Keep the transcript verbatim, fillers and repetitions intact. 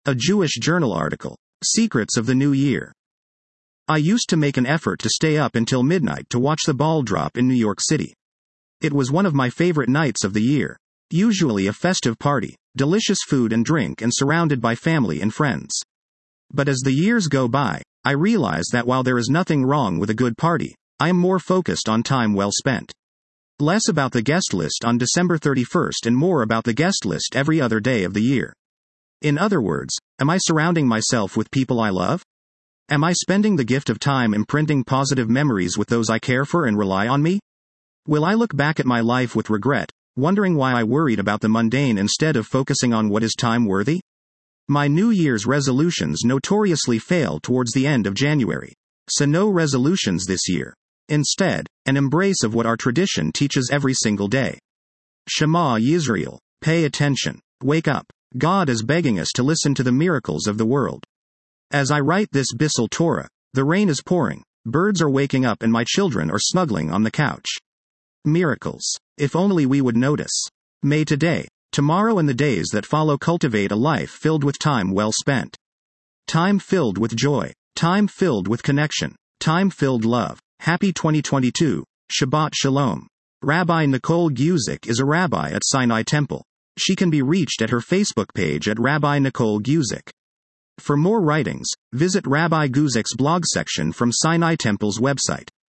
A Jewish journal article. Secrets of the New Year. I used to make an effort to stay up until midnight to watch the ball drop in New York City. It was one of my favorite nights of the year. Usually a festive party, delicious food and drink, and surrounded by family and friends. But as the years go by, I realize that while there is nothing wrong with a good party, I am more focused on time well spent. Less about the guest list on December thirty-first and more about the guest list every other day of the year. In other words, am I surrounding myself with people I love? Am I spending the gift of time imprinting positive memories with those I care for and rely on me? Will I look back at my life with regret, wondering why I worried about the mundane instead of focusing on what is time-worthy? My New Year's resolutions notoriously fail towards the end of January. So no resolutions this year. Instead, an embrace of what our tradition teaches every single day. Shema Yisrael, pay attention. Wake up. God is begging us to listen to the miracles of the world. As I write this Bissell Torah, the rain is pouring, birds are waking up and my children are snuggling on the couch. Miracles. If only we would notice. May today, tomorrow and the days that follow cultivate a life filled with time well spent. Time filled with joy. Time filled with connection. Time filled love. Happy twenty twenty-two. Shabbat Shalom. Rabbi Nicole Guzik is a rabbi at Sinai Temple. She can be reached at her Facebook page at Rabbi Nicole Guzik. For more writings, visit Rabbi Guzik's blog section from Sinai Temple's website.